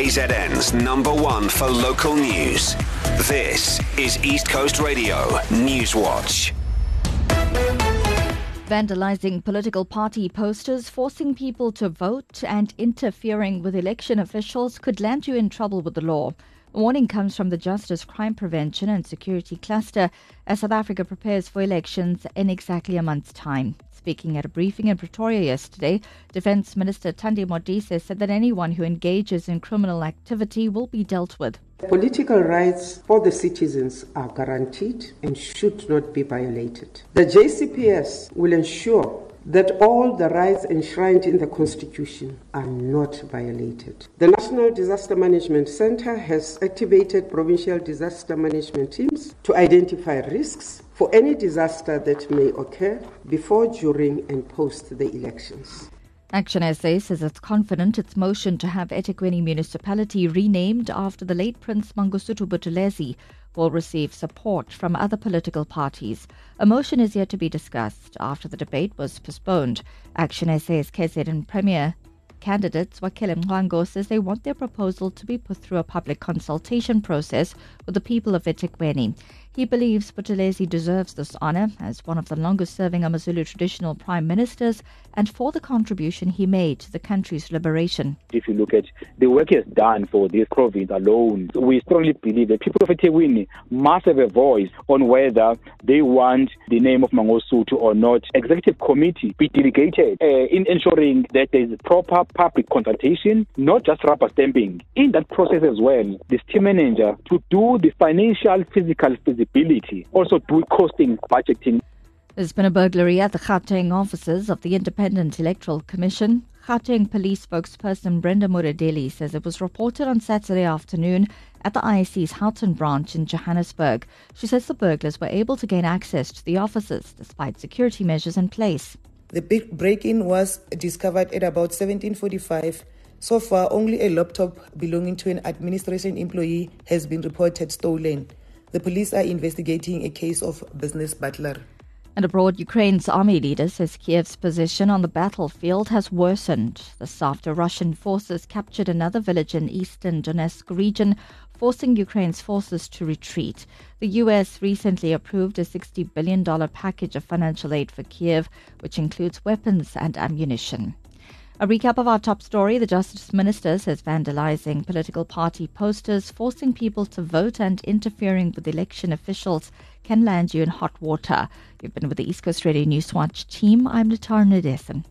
KZN's #1 for local news. This is East Coast Radio News Watch. Vandalizing political party posters, forcing people to vote and interfering with election officials could land you in trouble with the law. The warning comes from the Justice, Crime Prevention and Security Cluster as South Africa prepares for elections in exactly a month's time. Speaking at a briefing in Pretoria yesterday, Defence Minister Thandi Modise said that anyone who engages in criminal activity will be dealt with. Political rights for the citizens are guaranteed and should not be violated. The JCPS will ensure that all the rights enshrined in the Constitution are not violated. The National Disaster Management Centre has activated provincial disaster management teams to identify risks for any disaster that may occur before, during and post the elections. Action SA says it's confident its motion to have eThekwini municipality renamed after the late Prince Mangosuthu Buthelezi will receive support from other political parties. A motion is yet to be discussed after the debate was postponed. Action SA's KZN Premier candidates Wakele Mwango says they want their proposal to be put through a public consultation process with the people of eThekwini. He believes Buthelezi deserves this honour as one of the longest-serving AmaZulu traditional prime ministers and for the contribution he made to the country's liberation. If you look at the work he has done for this province alone, we strongly believe that people of eThekwini must have a voice on whether they want the name of Mangosuthu or not. Executive committee be delegated in ensuring that there is proper public consultation, not just rubber stamping. In that process as well, the team manager to do the financial, physical feasibility, also do costing, budgeting. There's been a burglary at the Gauteng offices of the Independent Electoral Commission. Gauteng Police spokesperson Brenda Muradeli says it was reported on Saturday afternoon at the IEC's Houghton branch in Johannesburg. She says the burglars were able to gain access to the offices despite security measures in place. The big break-in was discovered at about 17:45. So far, only a laptop belonging to an administration employee has been reported stolen. The police are investigating a case of business butler. And abroad, Ukraine's army leader says Kiev's position on the battlefield has worsened. This after Russian forces captured another village in eastern Donetsk region, forcing Ukraine's forces to retreat. The U.S. recently approved a $60 billion package of financial aid for Kiev, which includes weapons and ammunition. A recap of our top story. The Justice Minister says vandalizing political party posters, forcing people to vote and interfering with election officials can land you in hot water. You've been with the East Coast Radio News Watch team. I'm Natar Nadesan.